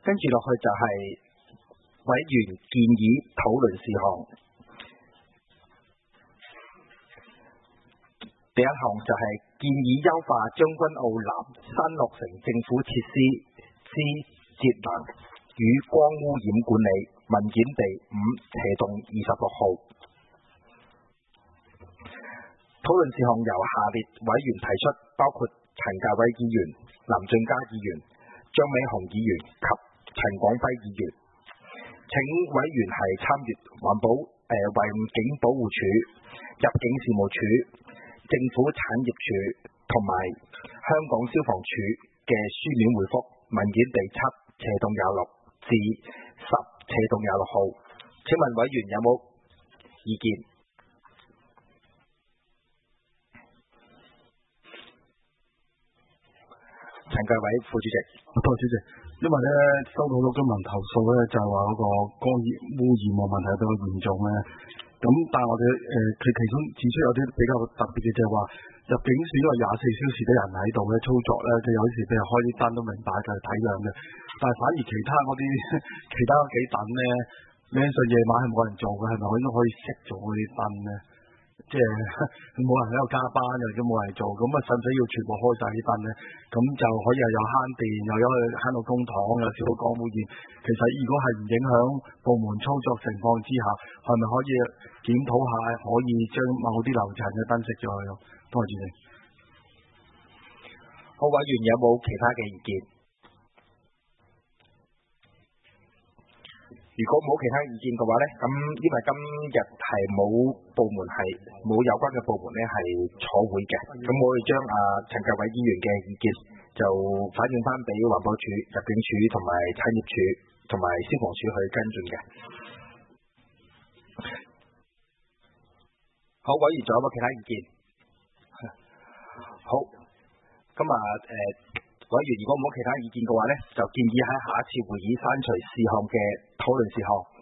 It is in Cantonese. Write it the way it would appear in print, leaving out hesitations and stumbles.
跟住落去就係委員建議討論事項。第一項就係建議優化將軍澳南新落成政府設施之節能與光污染管理文件第5/26號。討論事項由下列委員提出，包括陳介偉議員、林俊嘉議員、張美雄議員及陳廣輝議員。請委員係參閱環境保護署、入境事務處、政府產業署同埋香港消防處嘅書面回覆文件第7/26至10/26號。請問委員有冇意見？陳介偉副主席。 多謝主席。因為咧收到好多居民投訴咧，就係話嗰個光污染嘅問題比較嚴重咧。咁但係我哋佢其中指出有啲比較特別嘅就係話入境處因為24小時都有人喺度咧操作咧，佢有時譬如開啲燈都明白嘅體諒嘅，但係反而其他嗰幾盞咧，理論上夜晚係冇人做嘅，係咪應該可以熄咗嗰啲燈咧？即係冇人喺度加班又都冇人做，咁啊使唔使要全部開晒啲燈咧？咁就可以又慳電，又可以慳到公帑，又少到光污染。其實如果係唔影響部門操作情況之下，係咪可以檢討下，可以將某啲樓層嘅燈熄咗去？多謝主席。 好，委員有冇其他嘅意見？如果冇其他意見嘅話咧，咁因為今日係冇有關嘅部門咧係坐會嘅，咁我會將陳介偉議員嘅意見就反映翻俾環保署、入境處同埋產業署同埋消防處去跟進嘅。好，委員仲有冇其他意見？好，咁委員如果冇其他意見嘅話咧，就建議喺下一次會議刪除事項嘅討論事項。